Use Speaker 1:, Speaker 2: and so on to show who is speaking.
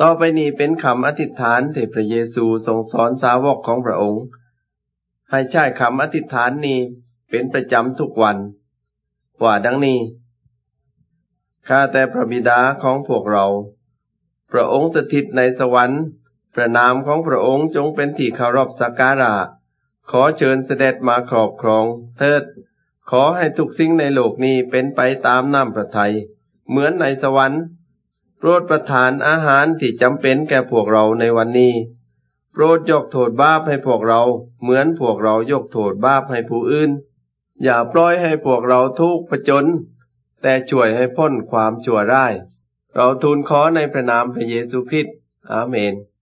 Speaker 1: ต่อไปนี้เป็นคำอธิษฐานที่พระเยซูทรงสอนสาวกของพระองค์ให้ใช้คำอธิษฐานนี้เป็นประจำทุกวันว่าดังนี้ข้าแต่พระบิดาของพวกเราพระองค์สถิตในสวรรค์พระนามของพระองค์จงเป็นที่เคารพสักการะขอเชิญเสด็จมาครอบครองเถิดขอให้ทุกสิ่งในโลกนี้เป็นไปตามน้ำพระทัยเหมือนในสวรรค์โปรดประทานอาหารที่จำเป็นแก่พวกเราในวันนี้โปรดยกโทษบาปให้พวกเราเหมือนพวกเรายกโทษบาปให้ผู้อื่นอย่าปล่อยให้พวกเราทุกข์ผจญแต่ช่วยให้พ้นความชั่วร้ายเราทูลขอในพระนามพระเยซูคริสต์อาเมน